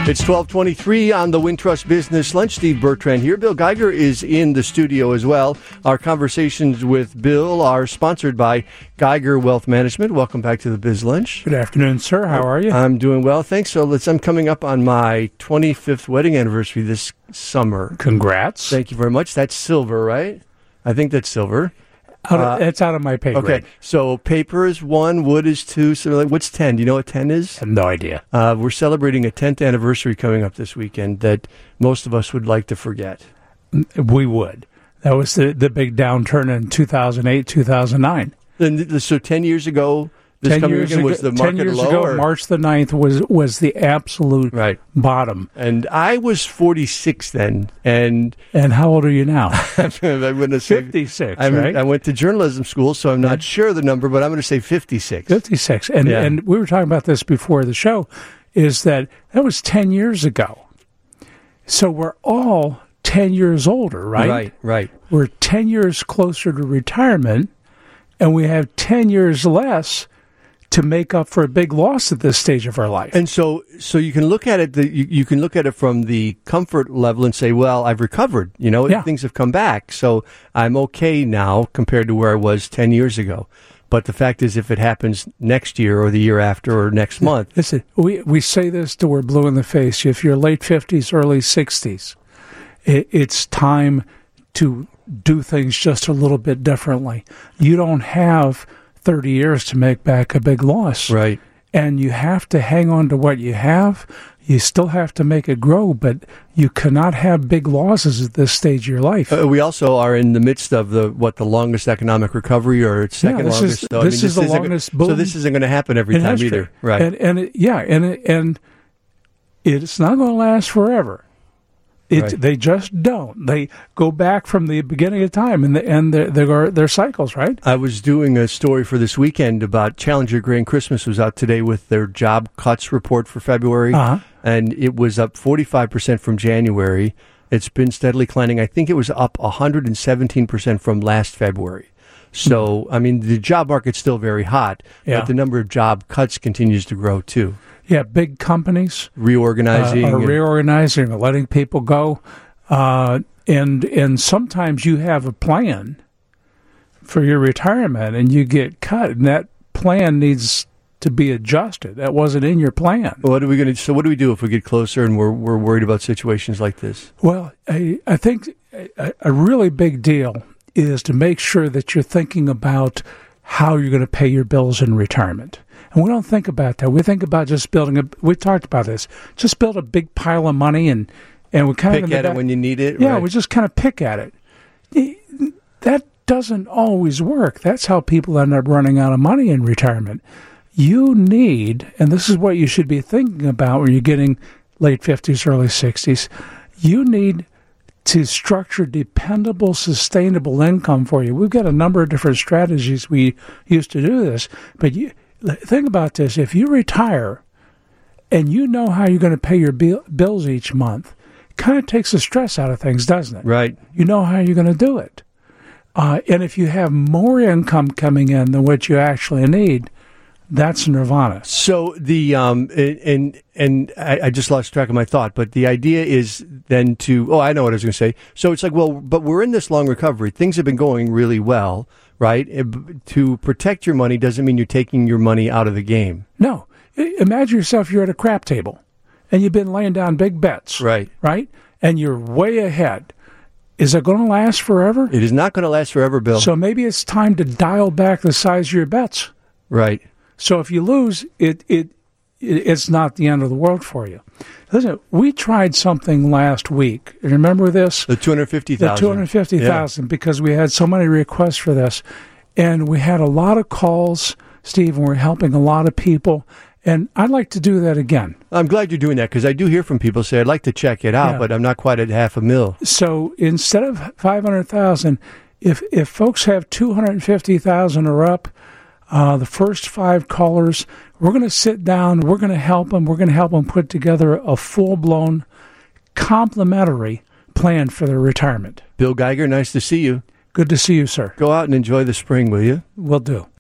It's 12:23 on the Wintrust Business Lunch. Steve Bertrand here. Bill Geiger is in the studio as well. Our conversations with Bill are sponsored by Geiger Wealth Management. Welcome back to the Biz Lunch. Good afternoon, sir. How are you? I'm doing well, thanks. So I'm coming up on my 25th wedding anniversary this summer. Congrats. Thank you very much. That's silver, right? I think that's silver. It's out of my pay grade. Okay, so paper is 1, wood is 2. So what's 10? Do you know what 10 is? I have no idea. We're celebrating a 10th anniversary coming up this weekend that most of us would like to forget. We would. That was the big downturn in 2008, 2009. So 10 years ago, this coming weekend was the market 10 years low? ago, March the 9th was the absolute bottom. And I was 46 then. And how old are you now? I'm going to say 56, right? I went to journalism school, so I'm not sure the number, but I'm going to say 56. 56. And we were talking about this before the show, is that was 10 years ago. So we're all 10 years older, right? Right. We're 10 years closer to retirement, and we have 10 years less to make up for a big loss at this stage of our life. And so you can look at it. You can look at it from the comfort level and say, "Well, I've recovered. Things have come back, so I'm okay now compared to where I was 10 years ago." But the fact is, if it happens next year or the year after or next month, listen, we say this till we're blue in the face. If you're late 50s, early 60s, it's time to do things just a little bit differently. You don't have 30 years to make back a big loss. Right. And you have to hang on to what you have. You still have to make it grow, but you cannot have big losses at this stage of your life. We also are in the midst of the longest economic recovery or second longest. This is the longest boom. So this isn't going to happen every time either. Right. And it's not going to last forever. They just don't. They go back from the beginning of time, and they're cycles, right? I was doing a story for this weekend about Challenger Grain. Christmas was out today with their job cuts report for February, and it was up 45% from January. It's been steadily climbing. I think it was up 117% from last February. So, the job market's still very hot, but the number of job cuts continues to grow, too. Yeah, big companies reorganizing, letting people go, and sometimes you have a plan for your retirement, and you get cut, and that plan needs to be adjusted. That wasn't in your plan. What are we going to? So, what do we do if we get closer and we're worried about situations like this? Well, I think a really big deal is to make sure that you're thinking about how you're going to pay your bills in retirement. And we don't think about that. We think about just we talked about this, just build a big pile of money and we kind of pick at it when you need it. Yeah, right? We just kind of pick at it. That doesn't always work. That's how people end up running out of money in retirement. You need, and this is what you should be thinking about when you're getting late 50s, early 60s, you need to structure dependable, sustainable income for you. We've got a number of different strategies we use to do this, but think about this. If you retire and you know how you're going to pay your bills each month, it kind of takes the stress out of things, doesn't it? Right. You know how you're going to do it. And if you have more income coming in than what you actually need, that's nirvana. So the and I just lost track of my thought, but the idea is then I know what I was going to say. So it's like, but we're in this long recovery. Things have been going really well, right? To protect your money doesn't mean you're taking your money out of the game. No. Imagine yourself, you're at a crap table, and you've been laying down big bets. Right. Right? And you're way ahead. Is it going to last forever? It is not going to last forever, Bill. So maybe it's time to dial back the size of your bets. Right. So if you lose, it's not the end of the world for you. Listen, we tried something last week. Remember this? The $250,000. The $250,000, because we had so many requests for this. And we had a lot of calls, Steve, and we're helping a lot of people. And I'd like to do that again. I'm glad you're doing that, because I do hear from people say, I'd like to check it out, but I'm not quite at $500,000. So instead of $500,000, if folks have $250,000 or up, the first 5 callers, we're going to sit down, we're going to help them. We're going to help them put together a full-blown, complimentary plan for their retirement. Bill Geiger, nice to see you. Good to see you, sir. Go out and enjoy the spring, will you? Will do.